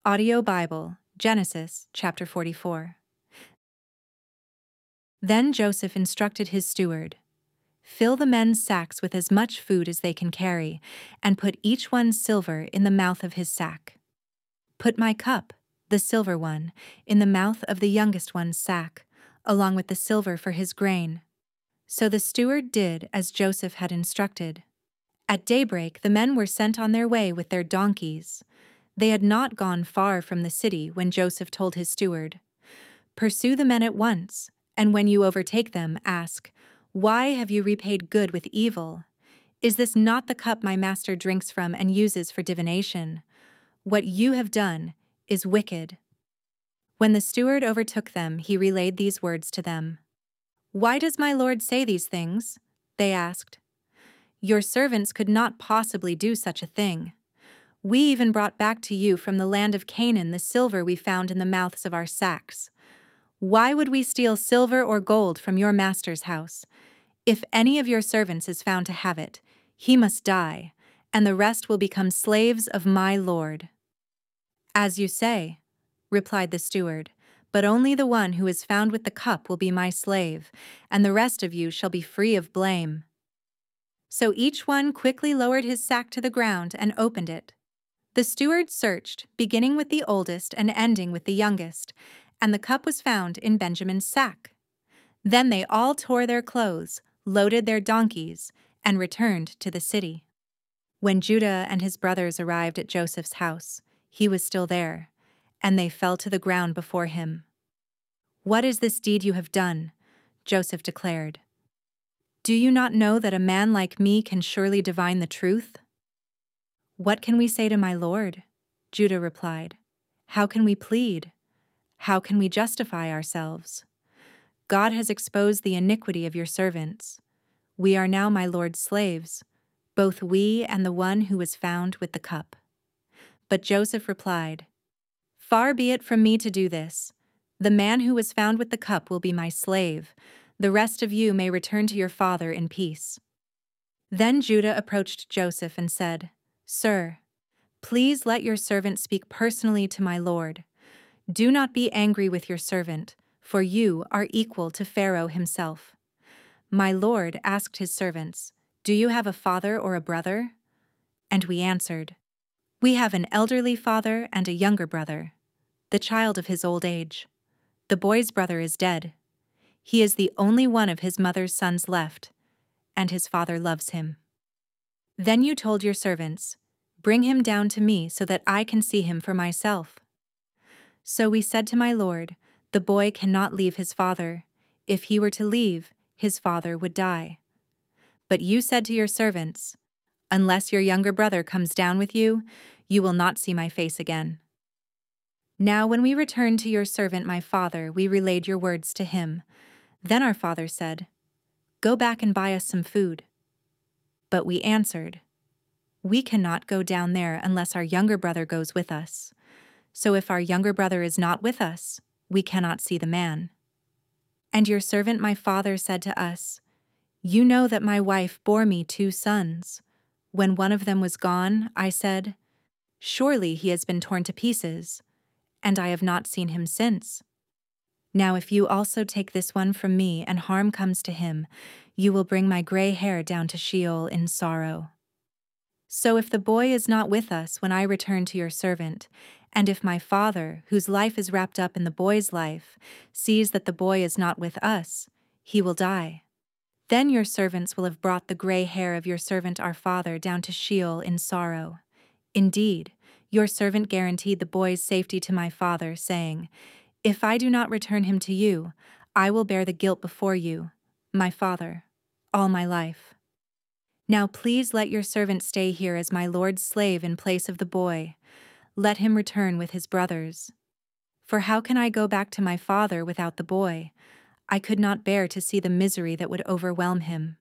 Audio Bible, Genesis chapter 44. Then Joseph instructed his steward, "Fill the men's sacks with as much food as they can carry, and put each one's silver in the mouth of his sack. Put my cup, the silver one, in the mouth of the youngest one's sack, along with the silver for his grain." So the steward did as Joseph had instructed. At daybreak the men were sent on their way with their donkeys. They had not gone far from the city when Joseph told his steward, "Pursue the men at once, and when you overtake them, ask, 'Why have you repaid good with evil? Is this not the cup my master drinks from and uses for divination? What you have done is wicked.'" When the steward overtook them, he relayed these words to them. "Why does my lord say these things?" they asked. "Your servants could not possibly do such a thing. We even brought back to you from the land of Canaan the silver we found in the mouths of our sacks. Why would we steal silver or gold from your master's house? If any of your servants is found to have it, he must die, and the rest will become slaves of my lord." "As you say," replied the steward, "but only the one who is found with the cup will be my slave, and the rest of you shall be free of blame." So each one quickly lowered his sack to the ground and opened it. The steward searched, beginning with the oldest and ending with the youngest, and the cup was found in Benjamin's sack. Then they all tore their clothes, loaded their donkeys, and returned to the city. When Judah and his brothers arrived at Joseph's house, he was still there, and they fell to the ground before him. "What is this deed you have done?" Joseph declared. "Do you not know that a man like me can surely divine the truth?" "What can we say to my lord?" Judah replied. "How can we plead? How can we justify ourselves? God has exposed the iniquity of your servants. We are now my lord's slaves, both we and the one who was found with the cup." But Joseph replied, "Far be it from me to do this. The man who was found with the cup will be my slave. The rest of you may return to your father in peace." Then Judah approached Joseph and said, "Sir, please let your servant speak personally to my lord. Do not be angry with your servant, for you are equal to Pharaoh himself." My lord asked his servants, "Do you have a father or a brother?" And we answered, "We have an elderly father and a younger brother, the child of his old age. The boy's brother is dead. He is the only one of his mother's sons left, and his father loves him." Then you told your servants, "Bring him down to me so that I can see him for myself." So we said to my lord, "The boy cannot leave his father. If he were to leave, his father would die." But you said to your servants, "Unless your younger brother comes down with you, you will not see my face again." Now when we returned to your servant my father, we relayed your words to him. Then our father said, "Go back and buy us some food." But we answered, "We cannot go down there unless our younger brother goes with us. So if our younger brother is not with us, we cannot see the man." And your servant my father said to us, "You know that my wife bore me 2 sons. When one of them was gone, I said, 'Surely he has been torn to pieces,' and I have not seen him since. Now if you also take this one from me and harm comes to him, you will bring my gray hair down to Sheol in sorrow. So if the boy is not with us when I return to your servant, and if my father, whose life is wrapped up in the boy's life, sees that the boy is not with us, he will die. Then your servants will have brought the gray hair of your servant our father down to Sheol in sorrow. Indeed, your servant guaranteed the boy's safety to my father, saying, 'If I do not return him to you, I will bear the guilt before you, my father, all my life. Now please let your servant stay here as my lord's slave in place of the boy. Let him return with his brothers. For how can I go back to my father without the boy? I could not bear to see the misery that would overwhelm him.'"